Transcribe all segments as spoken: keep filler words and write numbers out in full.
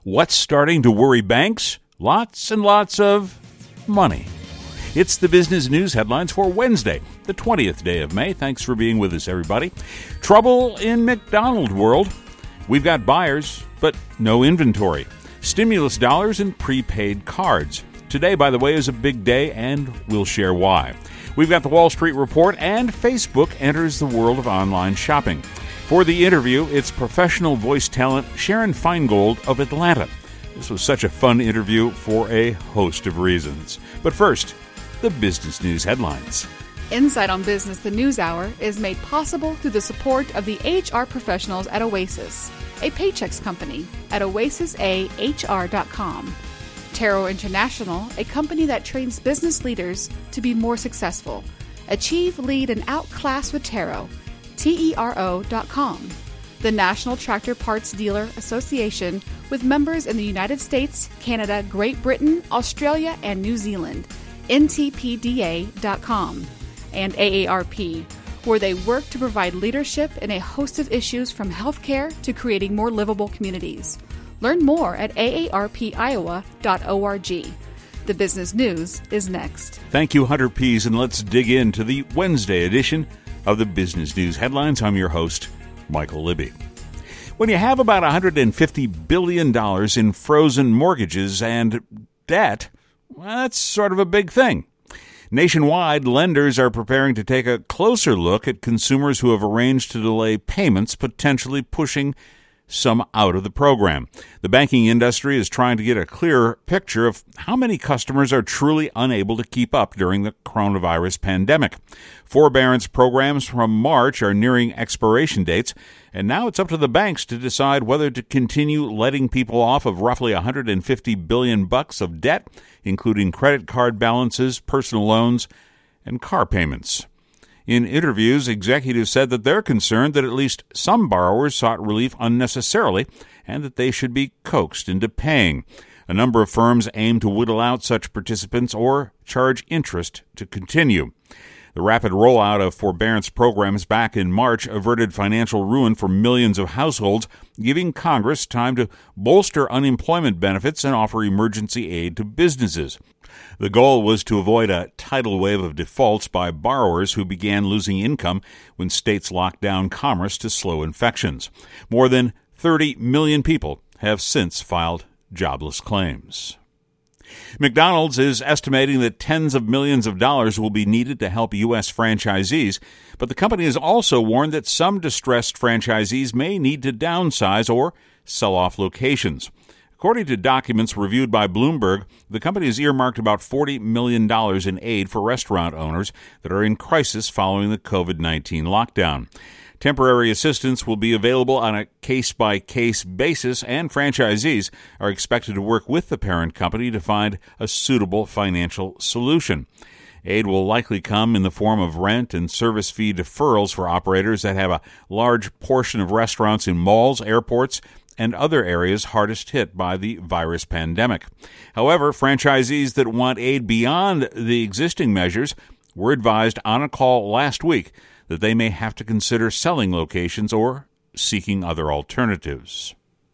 What's starting to worry banks? Lots and lots of money. It's the business news headlines for Wednesday, the twentieth day of May. Thanks for being with us, everybody. Trouble in McDonald world. We've got buyers, but no inventory. Stimulus dollars and prepaid cards. Today, by the way, is a big day, and we'll share why. We've got the Wall Street Report, and Facebook enters the world of online shopping. For the interview, it's professional voice talent Sharon Feingold of Atlanta. This was such a fun interview for a host of reasons. But first, the business news headlines. Insight on Business, the News Hour, is made possible through the support of the H R professionals at Oasis, a Paychex company, at oasis a h r dot com. Tero International, a company that trains business leaders to be more successful. Achieve, lead, and outclass with Tero. T E R O dot com. The National Tractor Parts Dealer Association, with members in the United States, Canada, Great Britain, Australia, and New Zealand. N T P D A dot com. And A A R P, where they work to provide leadership in a host of issues from healthcare to creating more livable communities. Learn more at a a r p iowa dot org. The business news is next. Thank you, Hunter Pease, and let's dig into the Wednesday edition of the Business News Headlines. I'm your host, Michael Libby. When you have about one hundred fifty billion dollars in frozen mortgages and debt, well, that's sort of a big thing. Nationwide, lenders are preparing to take a closer look at consumers who have arranged to delay payments, potentially pushing some out of the program. The banking industry is trying to get a clearer picture of how many customers are truly unable to keep up during the coronavirus pandemic. Forbearance programs from March are nearing expiration dates, and now it's up to the banks to decide whether to continue letting people off of roughly one hundred fifty billion dollars bucks of debt, including credit card balances, personal loans, and car payments. In interviews, executives said that they're concerned that at least some borrowers sought relief unnecessarily and that they should be coaxed into paying. A number of firms aim to whittle out such participants or charge interest to continue. The rapid rollout of forbearance programs back in March averted financial ruin for millions of households, giving Congress time to bolster unemployment benefits and offer emergency aid to businesses. The goal was to avoid a tidal wave of defaults by borrowers who began losing income when states locked down commerce to slow infections. More than thirty million people have since filed jobless claims. McDonald's is estimating that tens of millions of dollars will be needed to help U S franchisees, but the company has also warned that some distressed franchisees may need to downsize or sell off locations. According to documents reviewed by Bloomberg, the company has earmarked about forty million dollars in aid for restaurant owners that are in crisis following the covid nineteen lockdown. Temporary assistance will be available on a case-by-case basis, and franchisees are expected to work with the parent company to find a suitable financial solution. Aid will likely come in the form of rent and service fee deferrals for operators that have a large portion of restaurants in malls, airports, and other areas hardest hit by the virus pandemic. However, franchisees that want aid beyond the existing measures were advised on a call last week that they may have to consider selling locations or seeking other alternatives.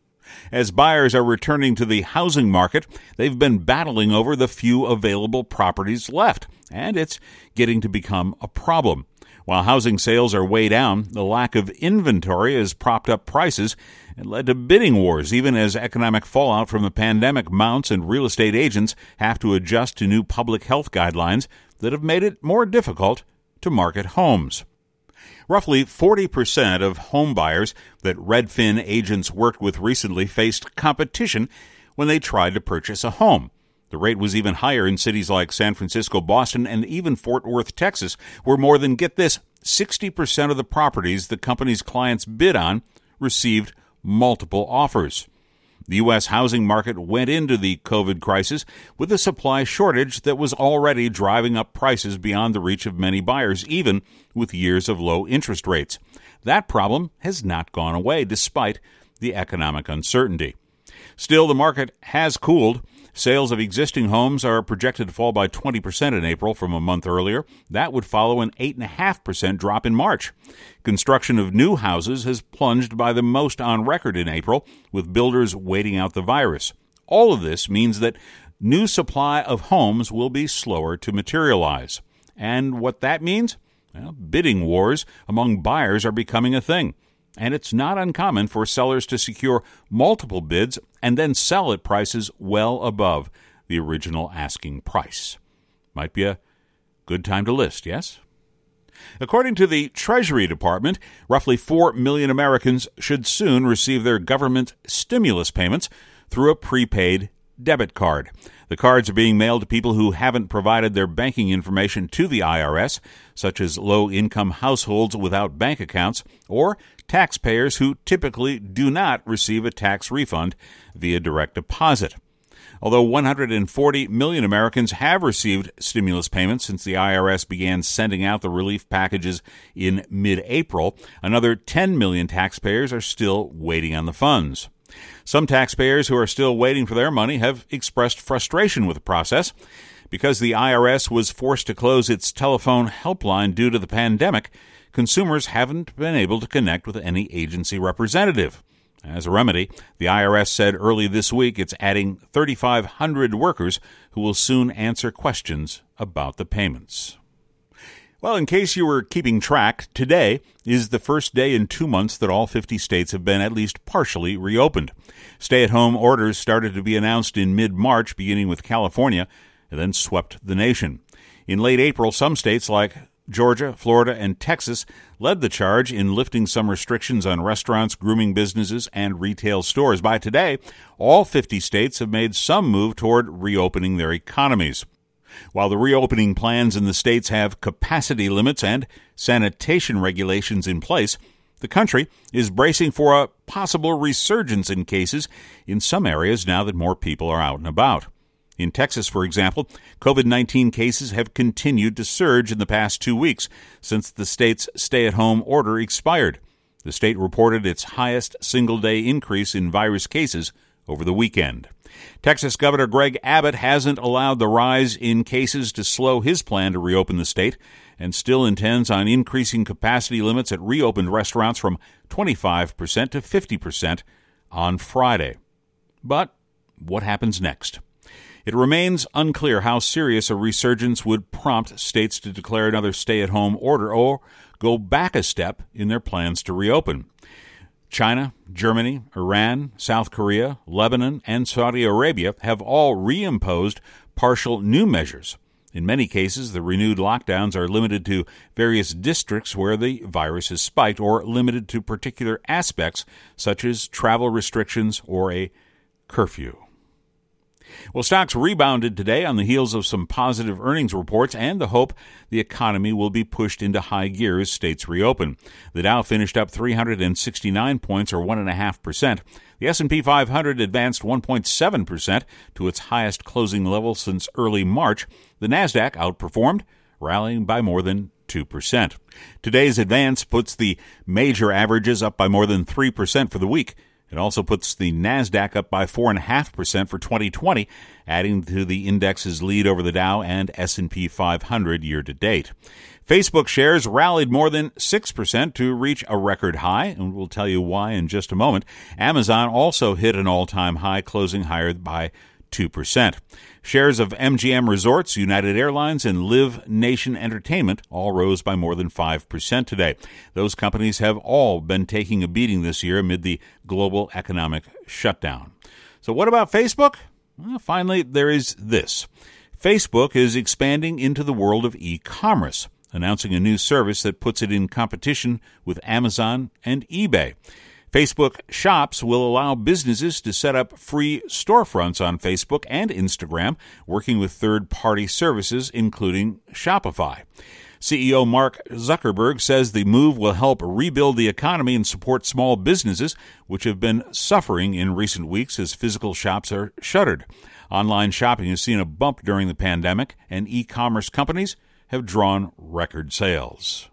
As buyers are returning to the housing market, they've been battling over the few available properties left, and it's getting to become a problem. While housing sales are way down, the lack of inventory has propped up prices and led to bidding wars, even as economic fallout from the pandemic mounts and real estate agents have to adjust to new public health guidelines that have made it more difficult to market homes. Roughly forty percent of home buyers that Redfin agents worked with recently faced competition when they tried to purchase a home. The rate was even higher in cities like San Francisco, Boston, and even Fort Worth, Texas, where more than, get this, sixty percent of the properties the company's clients bid on received multiple offers. The U S housing market went into the COVID crisis with a supply shortage that was already driving up prices beyond the reach of many buyers, even with years of low interest rates. That problem has not gone away despite the economic uncertainty. Still, the market has cooled. Sales of existing homes are projected to fall by twenty percent in April from a month earlier. That would follow an eight point five percent drop in March. Construction of new houses has plunged by the most on record in April, with builders waiting out the virus. All of this means that new supply of homes will be slower to materialize. And what that means? Well, bidding wars among buyers are becoming a thing. And it's not uncommon for sellers to secure multiple bids and then sell at prices well above the original asking price. Might be a good time to list, yes? According to the Treasury Department, roughly four million Americans should soon receive their government stimulus payments through a prepaid debit card. The cards are being mailed to people who haven't provided their banking information to the I R S, such as low-income households without bank accounts, or taxpayers who typically do not receive a tax refund via direct deposit. Although one hundred forty million Americans have received stimulus payments since the I R S began sending out the relief packages in mid-April, another ten million taxpayers are still waiting on the funds. Some taxpayers who are still waiting for their money have expressed frustration with the process. Because the I R S was forced to close its telephone helpline due to the pandemic, consumers haven't been able to connect with any agency representative. As a remedy, the I R S said early this week it's adding thirty-five hundred workers who will soon answer questions about the payments. Well, in case you were keeping track, today is the first day in two months that all fifty states have been at least partially reopened. Stay-at-home orders started to be announced in mid-March, beginning with California, and then swept the nation. In late April, some states like Georgia, Florida, and Texas led the charge in lifting some restrictions on restaurants, grooming businesses, and retail stores. By today, all fifty states have made some move toward reopening their economies. While the reopening plans in the states have capacity limits and sanitation regulations in place, the country is bracing for a possible resurgence in cases in some areas now that more people are out and about. In Texas, for example, COVID nineteen cases have continued to surge in the past two weeks since the state's stay-at-home order expired. The state reported its highest single-day increase in virus cases over the weekend. Texas Governor Greg Abbott hasn't allowed the rise in cases to slow his plan to reopen the state and still intends on increasing capacity limits at reopened restaurants from twenty-five percent to fifty percent on Friday. But what happens next? It remains unclear how serious a resurgence would prompt states to declare another stay-at-home order or go back a step in their plans to reopen. China, Germany, Iran, South Korea, Lebanon, and Saudi Arabia have all reimposed partial new measures. In many cases, the renewed lockdowns are limited to various districts where the virus has spiked or limited to particular aspects such as travel restrictions or a curfew. Well, stocks rebounded today on the heels of some positive earnings reports and the hope the economy will be pushed into high gear as states reopen. The Dow finished up three hundred sixty-nine points, or one point five percent. The S and P five hundred advanced one point seven percent to its highest closing level since early March. The Nasdaq outperformed, rallying by more than two percent. Today's advance puts the major averages up by more than three percent for the week. It also puts the Nasdaq up by four point five percent for twenty twenty, adding to the index's lead over the Dow and S and P five hundred year-to-date. Facebook shares rallied more than six percent to reach a record high, and we'll tell you why in just a moment. Amazon also hit an all-time high, closing higher by two percent. Shares of M G M Resorts, United Airlines, and Live Nation Entertainment all rose by more than five percent today. Those companies have all been taking a beating this year amid the global economic shutdown. So what about Facebook? Well, finally, there is this. Facebook is expanding into the world of e-commerce, announcing a new service that puts it in competition with Amazon and eBay. Facebook Shops will allow businesses to set up free storefronts on Facebook and Instagram, working with third-party services, including Shopify. C E O Mark Zuckerberg says the move will help rebuild the economy and support small businesses, which have been suffering in recent weeks as physical shops are shuttered. Online shopping has seen a bump during the pandemic, and e-commerce companies have drawn record sales.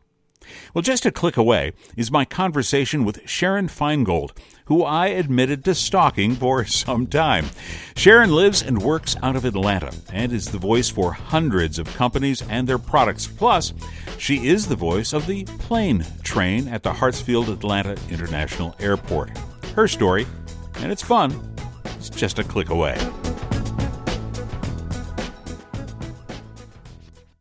Well, just a click away is my conversation with Sharon Feingold, who I admitted to stalking for some time. Sharon lives and works out of Atlanta and is the voice for hundreds of companies and their products. Plus, she is the voice of the plane train at the Hartsfield Atlanta International Airport. Her story, and it's fun, is just a click away.